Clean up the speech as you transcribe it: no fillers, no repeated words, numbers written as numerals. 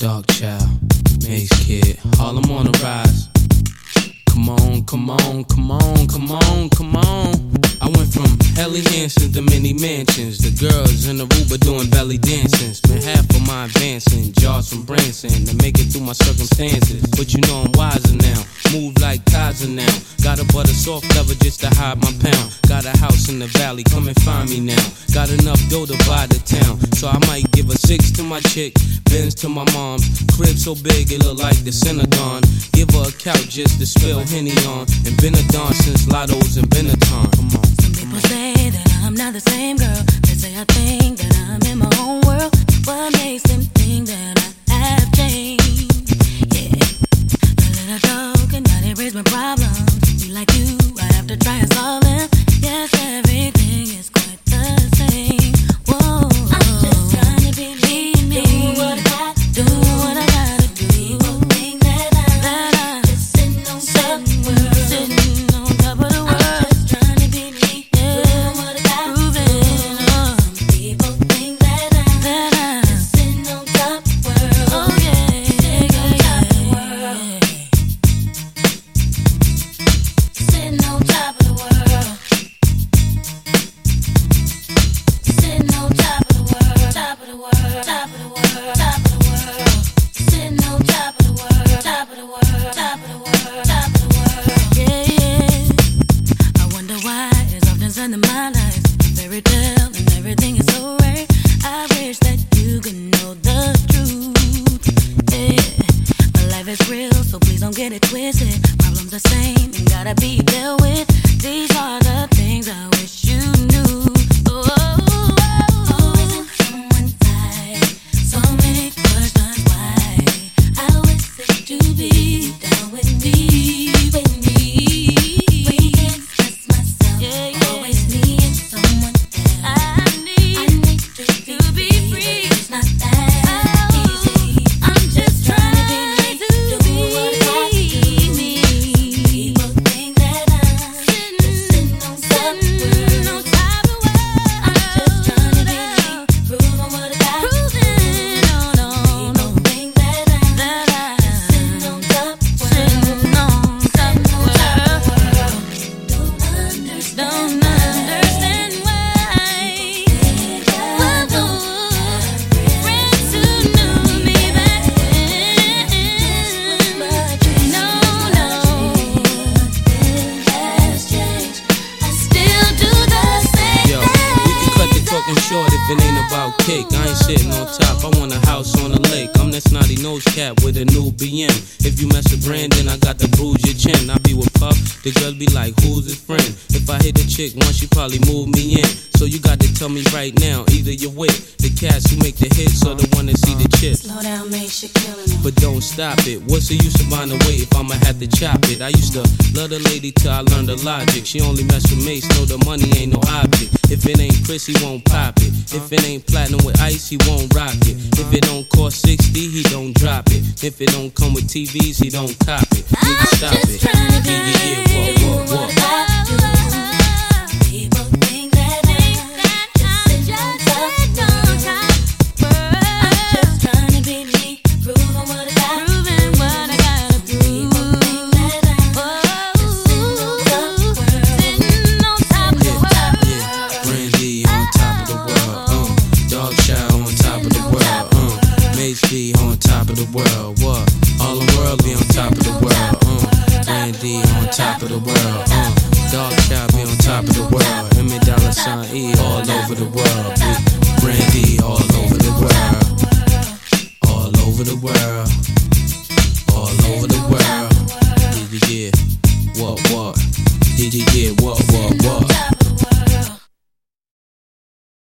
Dark Child, Maze Kid, Harlem on the rise. Come on, come on, come on, come on, come on. I went from Helly Hansen to many mansions. The girls in the Aruba doing belly dancing. Spent half of my advancing, jars from Branson to make it through my circumstances. But you know I'm wiser now, move like Kaiser now. Got a butter soft leather just to hide my pound. Got a house in the valley, come and find me now. Got enough dough to buy the town, so I might give a 6 to my chick, Benz to my mom's. Crib so big it look like the Synagogue. Give her a couch just to spill Henny on. And been a dawn since Lotto's and Benetton. Come on. Some people say that I'm not the same girl. They say I think that I'm in my own world. What makes them think that I have changed? Yeah, a little joke and not erase my problems. Be like you, I have to try and solve them. Yes, everything is quite the same. Whoa, I'm just trying to be me. Do what I got, do what I gotta do. People think that I'm just sitting on top of the world. Sitting on top of the world. I'm just trying to be me. Yeah, what I got, proving. Some people think that I'm just sitting on top of the world. Oh yeah, sitting on top of the world. Sitting on top of the world. Sitting on top of the world, top of the world, top of the world, top of the world. Sitting on top of the world, top of the world, top of the world, top of the world. Yeah, yeah. I wonder why it's often said in my life a fairy tale and everything is so rare. I wish that you could know the truth. Yeah, my life is real, so please don't get it twisted. Problems the same and gotta be dealt with. These are the things I wish you knew. Always in someone's side. So many questions why. I wish that you be down with me, with me. We can't express myself. Always needing someone else. I need to be free. It's not that easy. I'm just trying to do what I got to do. People think that I'm sitting on top of the world. I'm just trying to be me, proving what I got to do. People think that I'm sitting on top of the world. Sitting on top of the world. Don't understand why. Friends who knew me back then. No, has changed. I still do the same Yo, we can cut the talking short if it ain't about cake. I ain't sitting on top, I want a house on the lake. I'm that snotty nose cat with a new BM. If you mess with Brandon, I got to bruise your chin. I be with Puff, the girls be like, who's his friend? If I hit a chick once, she probably move me in. So you got to tell me right now, either you're with the cats who make the hits or the one that see the chips. Slow down, make shit killing them. But don't stop it. What's the use of buying the weight if I'ma have to chop it? I used to love the lady till I learned the logic. She only mess with mace, know the money ain't no object. If it ain't Chris, he won't pop it. If it ain't platinum with ice, he won't rock it. If it don't cost 60, he don't drop it. If it don't come with TVs, he don't cop it. Nigga, stop it. Yeah, what? People think that I'm just on top of the world. I'm just trying to be me, proving what I got to prove. People think that I'm just sitting on top of the world. Sitting on top of the world. Yeah, Brandy on top of the world. Dog Child on top of the world. Maze B on top of the world. What? All the world be on top of the world. Brandy on top of the world. Dog Child be on top of the world. $$E all over the world. Brandy all over the world. All over the world. All over the world. Yeah. What? Yeah, what?